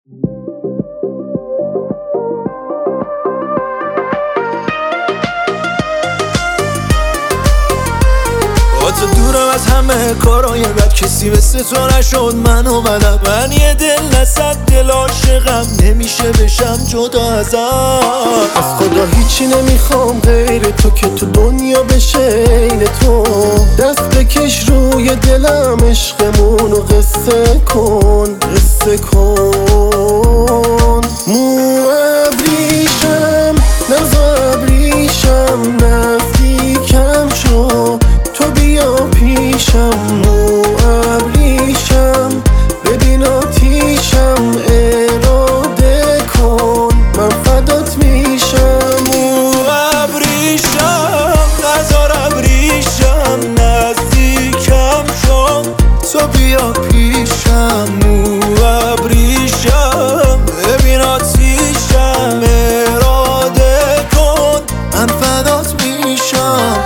تو دورم از همه کارای بد، کسی مثل تو نشد منو بلد. من یه دل نصد دل عاشقم، نمیشه بشم جدا ازت. از خدا هیچی نمیخوام غیر تو، که تو دنیا بشه این تو. دست بکش روی دلم، عشقمونو قصه کن، قصه کن. مو ابریشم نزا ابریشم، نزدیکم شو تو بیا پیشم. مو ابریشم ببین آتیشم، اراده کن من فدات میشم. مو ابریشم نزار ابریشم، نزدیکم شو تو بیا پیشم. مو ابریشم ببین آتیشم، اراده کن من فدات میشم.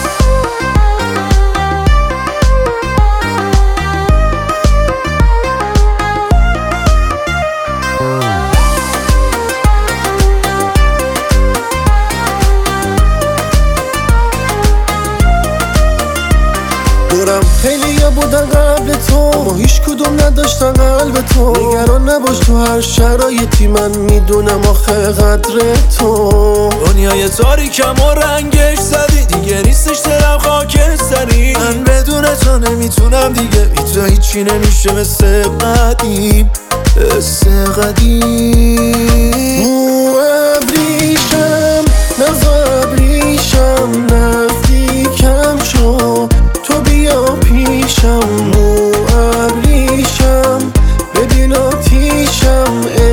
دورم خیلیا بودن قبل تو، هیچ کدوم نداشتن قلب تو. نگران نباش تو هر شرایطی، من میدونم آخه قدر تو. دنیای تاریکم و رنگش زدی، دیگه نیستش دلم خاکستری. من بدون تو نمیتونم دیگه، بی تو هیچی نمیشه مثل قدیم، مثل قدیم. مو ابریشم نزا ابریشم، نزدیکم شو تو بیا پیشم. مو ابریشم ببین آتیشم،